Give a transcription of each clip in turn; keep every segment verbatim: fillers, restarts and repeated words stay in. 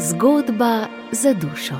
Zgodba za dušo.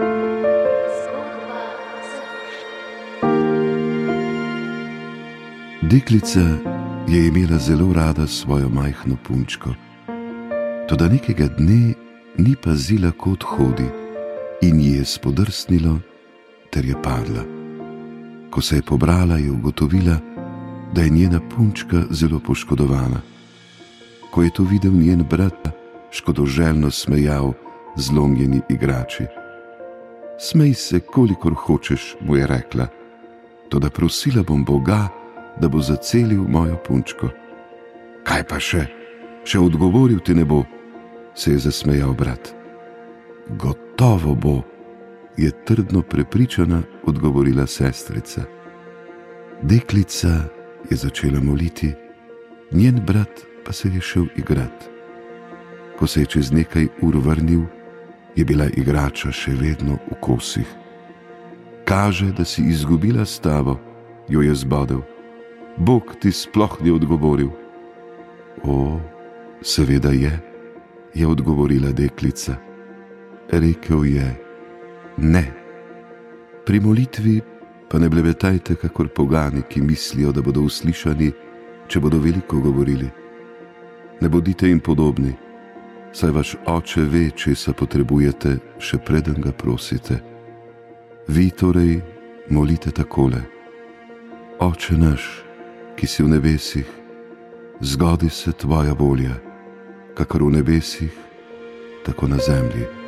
Deklica je imela zelo rada svojo majhno punčko, toda nekega dne ni pazila, kod hodi, in ji je spodrsnilo ter je padla. Ko se je pobrala, je ugotovila, da je njena punčka zelo poškodovana. Ko je to videl njen brat, škodoželjno smejal zlomljeni igrači. Smej se, kolikor hočeš, mu je rekla, toda prosila bom Boga, da bo zacelil mojo punčko. Kaj pa še? Še odgovoril ti ne bo, se je zasmejal brat. Gotovo bo, je trdno prepričana odgovorila sestrica. Deklica je začela moliti, njen brat pa se je šel igrat. Ko se je čez nekaj ur vrnil, je bila igrača še vedno v kosih. Kaže, da si izgubila stavo, jo je zbodel. Bog ti sploh ni odgovoril. O, seveda je, je odgovorila deklica. Rekel je, ne. Pri molitvi pa ne blebetajte kakor pogani, ki mislijo, da bodo uslišani, če bodo veliko govorili. Ne bodite jim podobni, saj vaš oče ve, česa potrebujete, še preden ga prosite. Vi torej molite takole: Oče naš, ki si v nebesih, zgodi se tvoja volja, kakor v nebesih, tako na zemlji.